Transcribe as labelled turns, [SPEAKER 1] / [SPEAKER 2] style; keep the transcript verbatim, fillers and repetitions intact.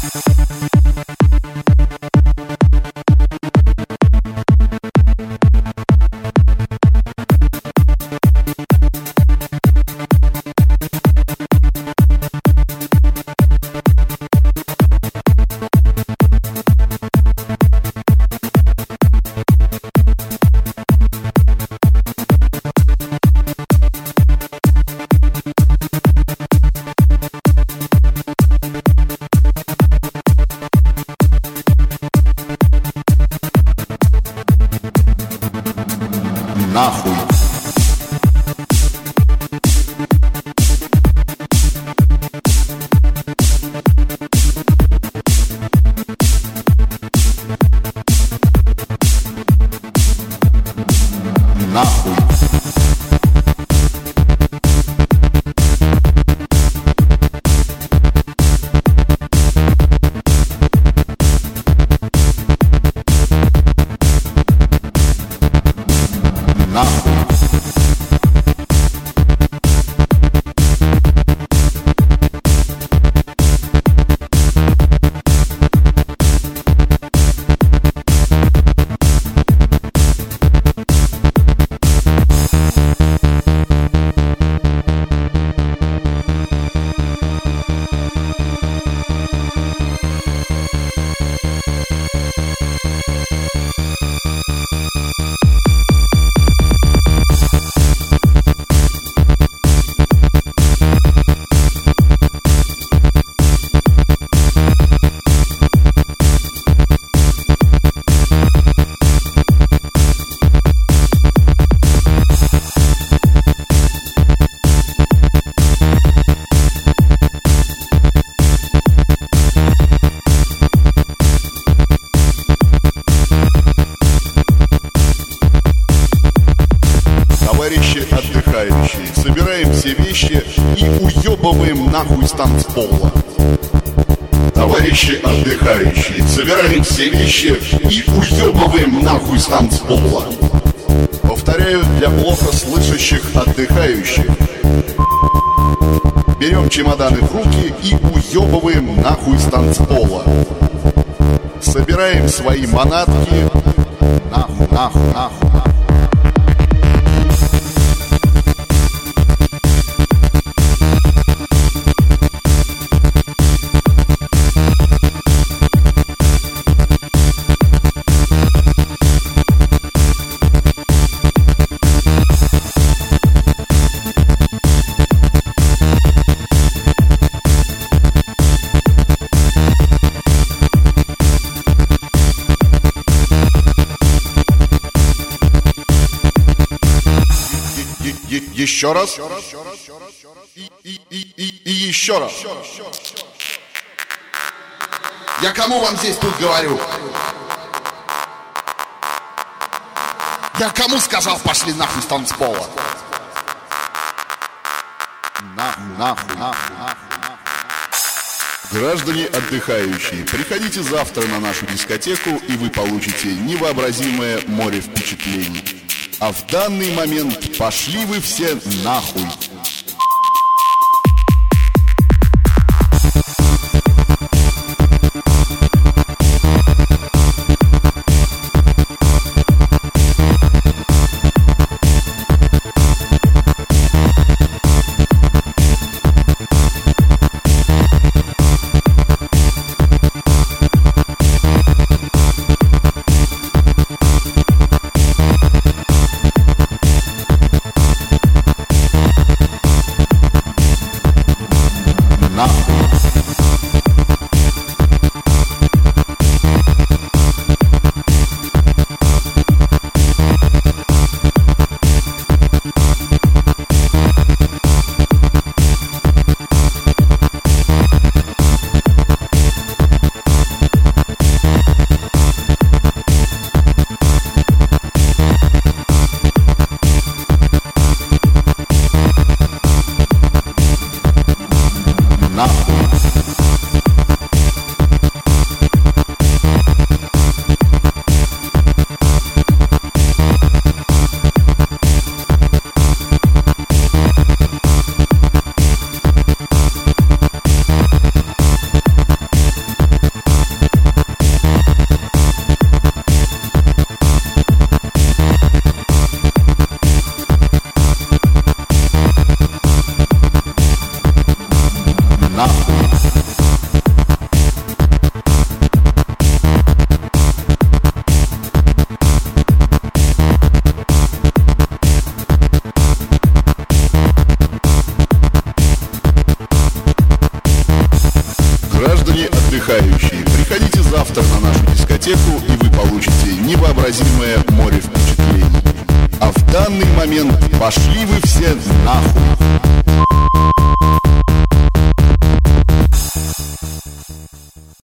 [SPEAKER 1] Нахуй. Нахуй. Нахуй. Товарищи отдыхающие, собираем все вещи и уебываем нахуй с танцпола. Товарищи отдыхающие, собираем все вещи и уебываем нахуй с танцпола. Повторяю для плохо слышащих отдыхающих. Берем чемоданы в руки и уебываем нахуй с танцпола. Собираем свои манатки. Нахуй, нахуй, нахуй. Еще раз. И, и, и, и, и еще раз. Я кому вам здесь тут говорю? Я кому сказал, пошли нахуй с танцпола? Нахуй, нахуй, нахуй, нахуй. Граждане отдыхающие, приходите завтра на нашу дискотеку, и вы получите невообразимое море впечатлений. А в данный момент пошли вы все нахуй. нахуй. Граждане отдыхающие, приходите завтра на нашу дискотеку, и вы получите невообразимое море впечатлений. А в данный момент пошли вы все нахуй.